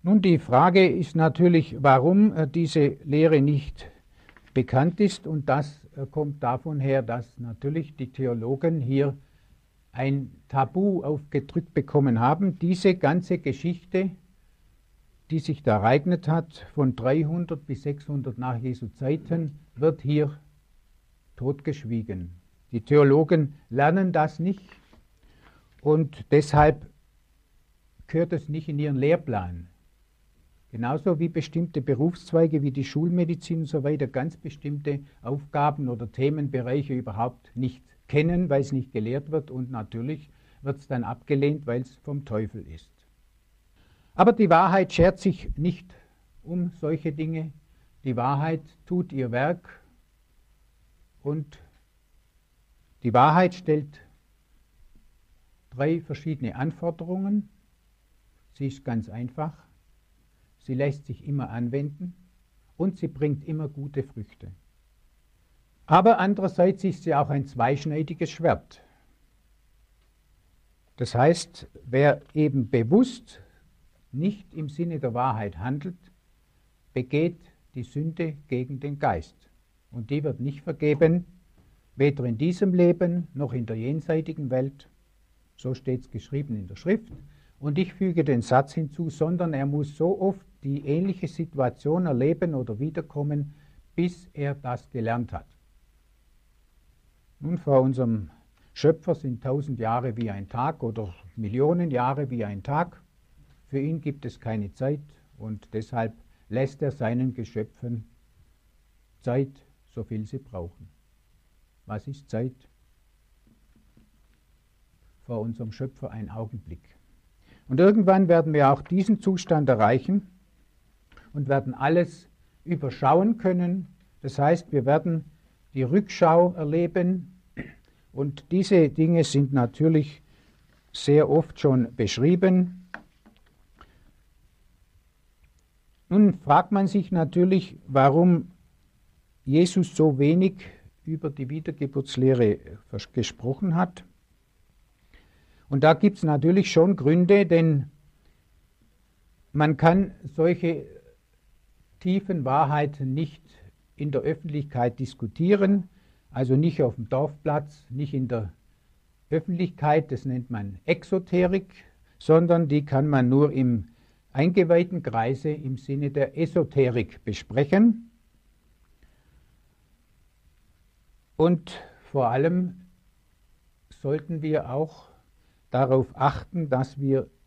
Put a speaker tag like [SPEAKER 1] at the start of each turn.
[SPEAKER 1] Nun, die Frage ist natürlich, warum diese Lehre nicht bekannt ist, und das kommt davon her, dass natürlich die Theologen hier ein Tabu aufgedrückt bekommen haben. Diese ganze Geschichte, die sich da ereignet hat, von 300 bis 600 nach Jesu Zeiten, wird hier totgeschwiegen. Die Theologen lernen das nicht und deshalb gehört es nicht in ihren Lehrplan. Genauso wie bestimmte Berufszweige wie die Schulmedizin und so weiter ganz bestimmte Aufgaben oder Themenbereiche überhaupt nicht kennen, weil es nicht gelehrt wird, und natürlich wird es dann abgelehnt, weil es vom Teufel ist. Aber die Wahrheit schert sich nicht um solche Dinge. Die Wahrheit tut ihr Werk und die Wahrheit stellt 3 verschiedene Anforderungen. Sie ist ganz einfach. Sie lässt sich immer anwenden und sie bringt immer gute Früchte. Aber andererseits ist sie auch ein zweischneidiges Schwert. Das heißt, wer eben bewusst nicht im Sinne der Wahrheit handelt, begeht die Sünde gegen den Geist. Und die wird nicht vergeben, weder in diesem Leben noch in der jenseitigen Welt. So steht es geschrieben in der Schrift. Und ich füge den Satz hinzu, sondern er muss so oft die ähnliche Situation erleben oder wiederkommen, bis er das gelernt hat. Nun, vor unserem Schöpfer sind 1000 Jahre wie ein Tag oder Millionen Jahre wie ein Tag. Für ihn gibt es keine Zeit und deshalb lässt er seinen Geschöpfen Zeit, so viel sie brauchen. Was ist Zeit? Vor unserem Schöpfer ein Augenblick. Und irgendwann werden wir auch diesen Zustand erreichen und werden alles überschauen können. Das heißt, wir werden die Rückschau erleben. Und diese Dinge sind natürlich sehr oft schon beschrieben. Nun fragt man sich natürlich, warum Jesus so wenig über die Wiedergeburtslehre gesprochen hat. Und da gibt es natürlich schon Gründe, denn man kann solche tiefen Wahrheiten nicht in der Öffentlichkeit diskutieren, also nicht auf dem Dorfplatz, nicht in der Öffentlichkeit, das nennt man Exoterik, sondern die kann man nur im eingeweihten Kreise im Sinne der Esoterik besprechen. Und vor allem sollten wir auch darauf achten, dass wir